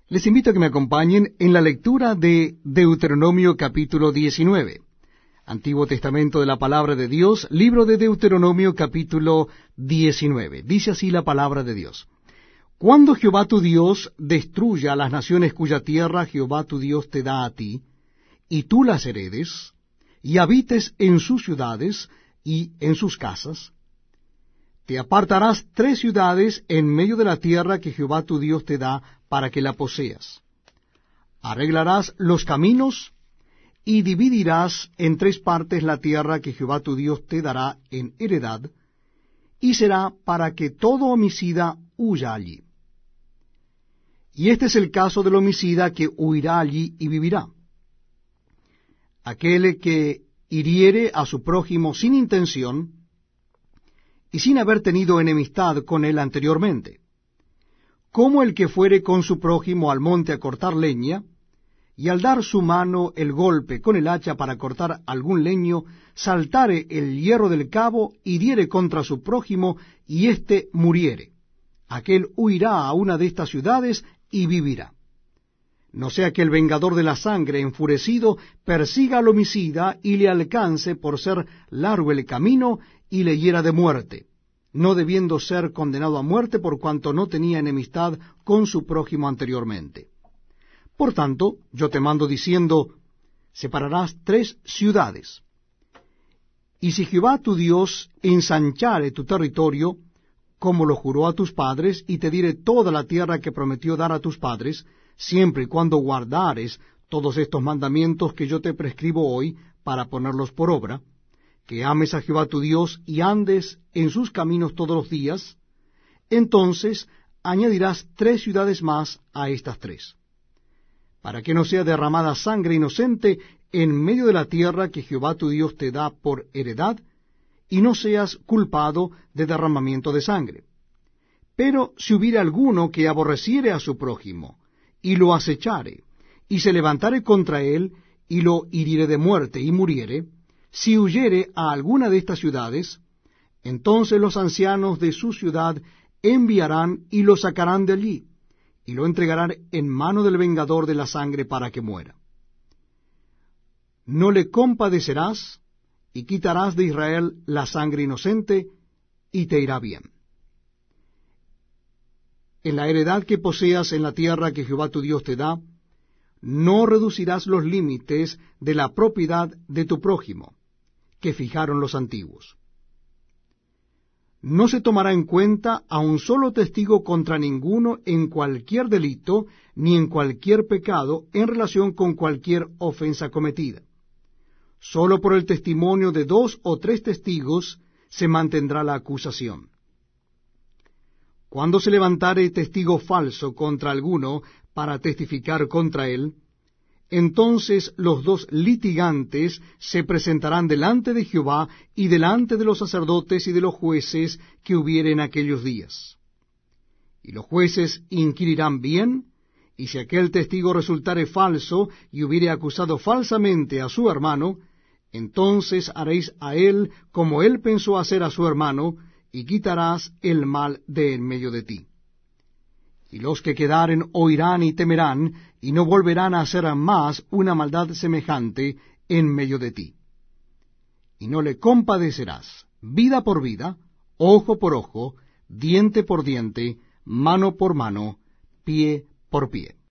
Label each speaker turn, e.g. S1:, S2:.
S1: Les invito a que me acompañen en la lectura de Deuteronomio capítulo 19. Antiguo Testamento de la Palabra de Dios, libro de Deuteronomio capítulo 19. Dice así la Palabra de Dios. Cuando Jehová tu Dios destruya a las naciones cuya tierra Jehová tu Dios te da a ti, y tú las heredes, y habites en sus ciudades y en sus casas, te apartarás 3 ciudades en medio de la tierra que Jehová tu Dios te da para que la poseas. Arreglarás los caminos y dividirás en 3 partes la tierra que Jehová tu Dios te dará en heredad, y será para que todo homicida huya allí. Y este es el caso del homicida que huirá allí y vivirá. Aquel que hiriere a su prójimo sin intención, y sin haber tenido enemistad con él anteriormente, como el que fuere con su prójimo al monte a cortar leña, y al dar su mano el golpe con el hacha para cortar algún leño, saltare el hierro del cabo y diere contra su prójimo, y éste muriere. Aquel huirá a una de estas ciudades y vivirá. No sea que el vengador de la sangre, enfurecido, persiga al homicida y le alcance por ser largo el camino y le hiera de muerte, no debiendo ser condenado a muerte por cuanto no tenía enemistad con su prójimo anteriormente. Por tanto, yo te mando diciendo, separarás 3 ciudades. Y si Jehová tu Dios ensanchare tu territorio, como lo juró a tus padres, y te diere toda la tierra que prometió dar a tus padres, siempre y cuando guardares todos estos mandamientos que yo te prescribo hoy para ponerlos por obra, que ames a Jehová tu Dios y andes en sus caminos todos los días, entonces añadirás 3 ciudades más a estas 3, para que no sea derramada sangre inocente en medio de la tierra que Jehová tu Dios te da por heredad, y no seas culpado de derramamiento de sangre. Pero si hubiere alguno que aborreciere a su prójimo, y lo acechare, y se levantare contra él, y lo hiriere de muerte, y muriere, si huyere a alguna de estas ciudades, entonces los ancianos de su ciudad enviarán y lo sacarán de allí, y lo entregarán en mano del vengador de la sangre para que muera. No le compadecerás, y quitarás de Israel la sangre inocente, y te irá bien. En la heredad que poseas en la tierra que Jehová tu Dios te da, no reducirás los límites de la propiedad de tu prójimo, que fijaron los antiguos. No se tomará en cuenta a un solo testigo contra ninguno en cualquier delito, ni en cualquier pecado, en relación con cualquier ofensa cometida. Solo por el testimonio de 2 o 3 testigos se mantendrá la acusación. Cuando se levantare testigo falso contra alguno para testificar contra él, entonces los 2 litigantes se presentarán delante de Jehová y delante de los sacerdotes y de los jueces que hubiere en aquellos días. Y los jueces inquirirán bien, y si aquel testigo resultare falso y hubiere acusado falsamente a su hermano, entonces haréis a él como él pensó hacer a su hermano, y quitarás el mal de en medio de ti. Y los que quedaren oirán y temerán, y no volverán a hacer más una maldad semejante en medio de ti. Y no le compadecerás, vida por vida, ojo por ojo, diente por diente, mano por mano, pie por pie.